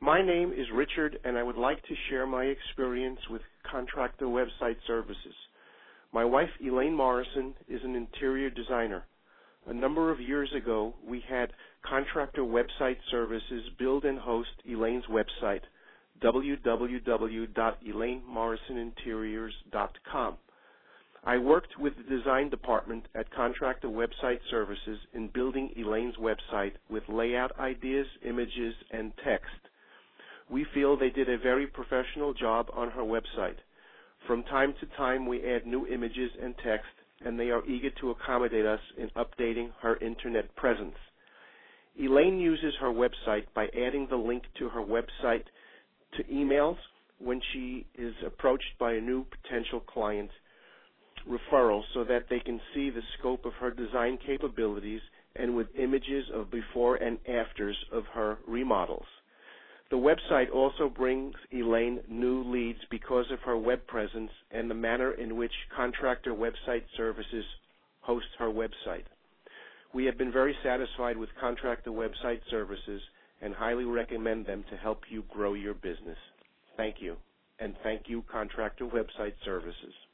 My name is Richard, and I would like to share my experience with contractor website services. My wife, Elaine Morrison, is an interior designer. A number of years ago, we had contractor website services build and host Elaine's website, www.elainemorrisoninteriors.com. I worked with the design department at Contractor Website Services in building Elaine's website with layout ideas, images, and text. We feel they did a very professional job on her website. From time to time, we add new images and text, and they are eager to accommodate us in updating her internet presence. Elaine uses her website by adding the link to her website to emails when she is approached by a new potential client referral so that they can see the scope of her design capabilities and with images of before and afters of her remodels. The website also brings Elaine new leads because of her web presence and the manner in which Contractor Website Services hosts her website. We have been very satisfied with Contractor Website Services and highly recommend them to help you grow your business. Thank you, and thank you, Contractor Website Services.